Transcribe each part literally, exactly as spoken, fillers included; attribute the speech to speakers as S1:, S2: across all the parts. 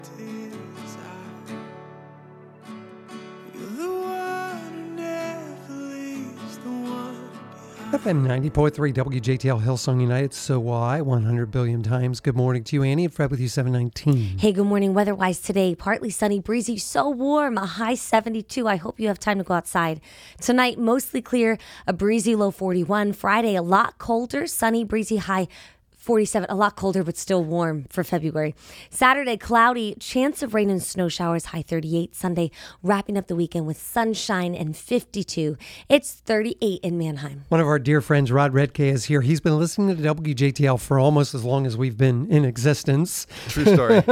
S1: F M ninety point three W J T L Hillsong United, so why one hundred billion times. Good morning to you, Annie, and Fred with you, seven nineteen.
S2: Hey, good morning. Weather-wise today, partly sunny, breezy, so warm, a high seventy-two. I hope you have time to go outside. Tonight, mostly clear, a breezy low forty-one. Friday, a lot colder, sunny, breezy, high forty-seven, a lot colder, but still warm for February. Saturday, cloudy, chance of rain and snow showers, high thirty-eight. Sunday, wrapping up the weekend with sunshine and fifty-two. It's thirty-eight in Manheim.
S1: One of our dear friends, Rod Redke, is here. He's been listening to W J T L for almost as long as we've been in existence.
S3: True story.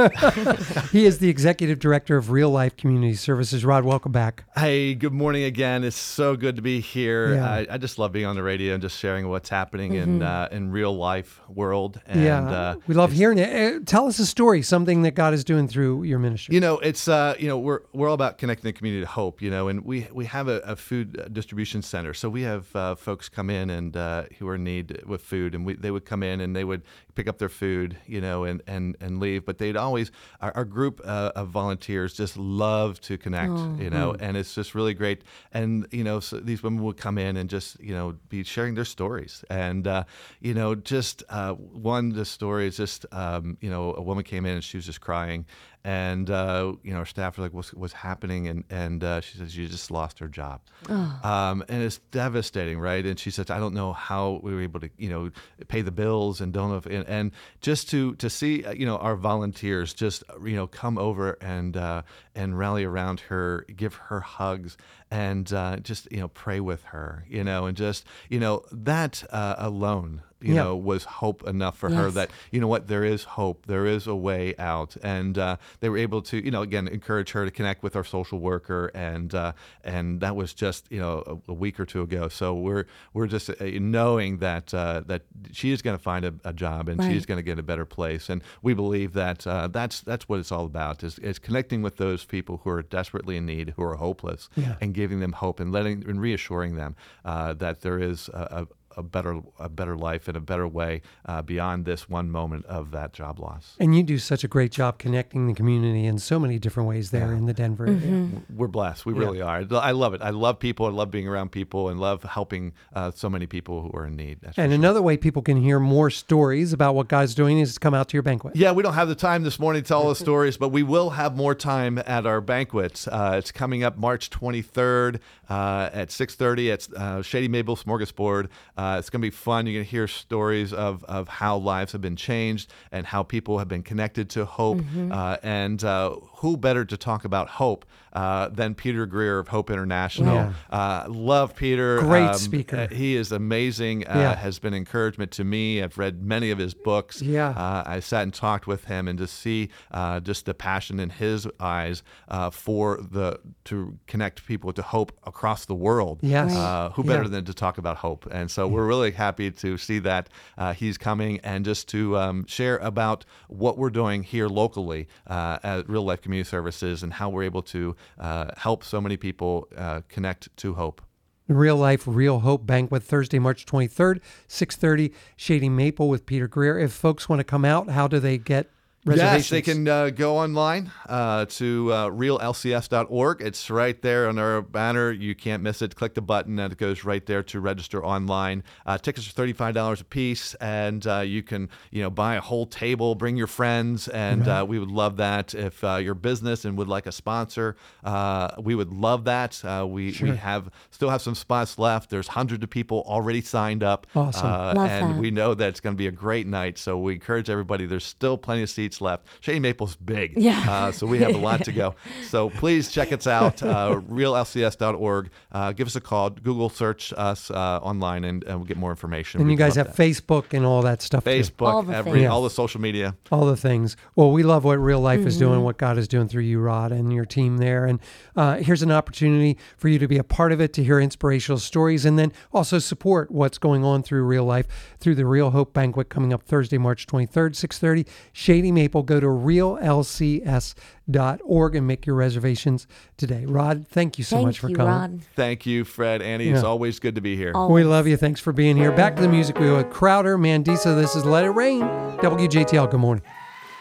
S1: He is the executive director of Real Life Community Services. Rod, welcome back.
S3: Hey, good morning again. It's so good to be here.
S1: Yeah.
S3: I, I just love being on the radio and just sharing what's happening
S2: Mm-hmm.
S3: in uh, in real life world. And,
S1: yeah,
S3: uh,
S1: we love hearing it. Uh, Tell us a story, something that God is doing through your ministry.
S3: You know, it's uh, you know, we're we're all about connecting the community to hope. You know, and we we have a, a food distribution center, so we have uh, folks come in and uh, who are in need with food, and we they would come in and they would pick up their food, you know, and and, and leave. But they'd always our, our group uh, of volunteers just love to connect,
S2: Oh.
S3: you know, and it's just really great. And you know, so these women would come in and just you know be sharing their stories, and uh, you know, just uh, one the story is just um, you know a woman came in and she was just crying. And, uh, you know, our staff were like, what's, what's happening? And, and uh, she says, she just lost her job.
S2: Oh.
S3: Um, and it's devastating, right? And she says, I don't know how we were able to, you know, pay the bills and don't know if, and, and just to, to see, uh, you know, our volunteers just, you know, come over and, uh, and rally around her, give her hugs and uh, just, you know, pray with her, you know, and just, you know, that uh, alone, you
S1: Yeah.
S3: know, was hope enough for her
S2: Yes.
S3: that, you know what, there is hope, there is a way out. And uh, they were able to, you know, again, encourage her to connect with our social worker. And uh, and that was just, you know, a, a week or two ago. So we're we're just uh, knowing that uh, that she is going to find a, a job and
S2: Right.
S3: she's going to get a better place. And we believe that uh, that's that's what it's all about, is, is connecting with those people who are desperately in need, who are hopeless,
S1: Yeah.
S3: and giving them hope and letting and reassuring them uh, that there is a, a a better a better life and a better way uh, beyond this one moment of that job loss.
S1: And you do such a great job connecting the community in so many different ways there
S3: Yeah.
S1: in the Denver area.
S3: We're blessed. We
S1: Yeah.
S3: really are. I love it. I love people. I love being around people and love helping uh, so many people who are in need. That's for
S1: And
S3: sure.
S1: another way people can hear more stories about what God's doing is to come out to your banquet.
S3: Yeah, we don't have the time this morning to tell all the stories, but we will have more time at our banquet. Uh, it's coming up March twenty-third uh, at six thirty at uh, Shady Maple Smorgasbord. Uh, it's going to be fun. You're going to hear stories of, of how lives have been changed and how people have been connected to hope.
S2: Mm-hmm.
S3: Uh, and uh, who better to talk about hope uh, than Peter Greer of Hope International.
S1: Yeah.
S3: Uh, love Peter.
S1: Great speaker.
S3: uh, He is amazing. Uh,
S1: Yeah.
S3: Has been encouragement to me. I've read many of his books.
S1: Yeah.
S3: Uh, I sat and talked with him, and to see uh, just the passion in his eyes uh, for the to connect people to hope across the world.
S1: Yes.
S3: Uh, who better
S1: Yeah.
S3: than to talk about hope? And so we're really happy to see that uh, he's coming, and just to um, share about what we're doing here locally uh, at Real Life Community Services and how we're able to uh, help so many people uh, connect to hope.
S1: Real Life, Real Hope Banquet, Thursday, March twenty-third, six thirty, Shady Maple with Peter Greer. If folks want to come out, how do they get reservations?
S3: Yes, they can uh, go online uh, to uh, real L C S dot org. It's right there on our banner. You can't miss it. Click the button, and it goes right there to register online. Uh, tickets are thirty-five dollars a piece, and uh, you can you know buy a whole table, bring your friends, and uh, we would love that. If uh, your business and would like a sponsor, uh, we would love that. Uh, we
S1: Sure.
S3: we have still have some spots left. There's hundreds of people already signed up.
S1: Awesome.
S3: Uh,
S2: Love
S3: and
S2: that.
S3: we know that it's going to be a great night. So we encourage everybody. There's still plenty of seats left. Shady Maple's big.
S2: Yeah.
S3: Uh, so we have a lot to go. So please check us out, uh, real L C S dot org. Uh, give us a call. Google search us uh, online, and, and we'll get more information.
S1: And you
S3: We'd
S1: guys
S3: love
S1: have
S3: that.
S1: Facebook and all that stuff too.
S3: Facebook,
S2: All the
S3: every,
S2: things.
S3: all the social media.
S1: All the things. Well, we love what Real Life is
S2: Mm-hmm.
S1: doing, what God is doing through you, Rod, and your team there. And uh, here's an opportunity for you to be a part of it, to hear inspirational stories, and then also support what's going on through Real Life, through the Real Hope Banquet coming up Thursday, March twenty-third, six thirty, Shady Maple. Go to real L C S dot org and make your reservations today. Rod, thank you so
S2: Thank
S1: much for
S2: you,
S1: coming.
S2: Rod.
S3: Thank you, Fred, Annie. It's
S1: Yeah.
S3: always good to be here.
S2: Always.
S1: We love you. Thanks for being here. Back to the music. We go with Crowder, Mandisa. This is Let It Rain. W J T L, good morning.